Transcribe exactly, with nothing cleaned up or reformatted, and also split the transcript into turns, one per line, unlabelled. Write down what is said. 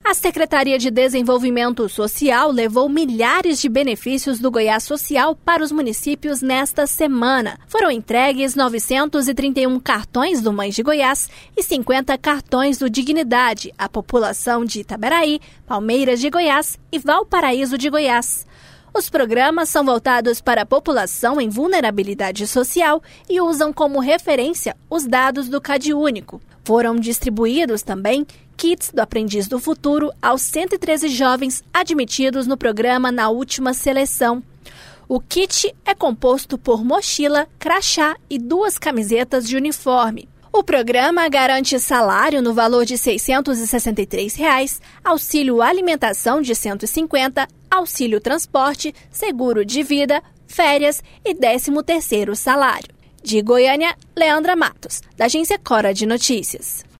A Secretaria de Desenvolvimento Social levou milhares de benefícios do Goiás Social para os municípios nesta semana. Foram entregues novecentos e trinta e um cartões do Mães de Goiás e cinquenta cartões do Dignidade à população de Itaberaí, Palmeiras de Goiás e Valparaíso de Goiás. Os programas são voltados para a população em vulnerabilidade social e usam como referência os dados do CadÚnico. Foram distribuídos também kits do Aprendiz do Futuro aos cento e treze jovens admitidos no programa na última seleção. O kit é composto por mochila, crachá e duas camisetas de uniforme. O programa garante salário no valor de seiscentos e sessenta e três reais, auxílio alimentação de cento e cinquenta reais, auxílio transporte, seguro de vida, férias e décimo terceiro salário. De Goiânia, Leandra Matos, da Agência Cora de Notícias.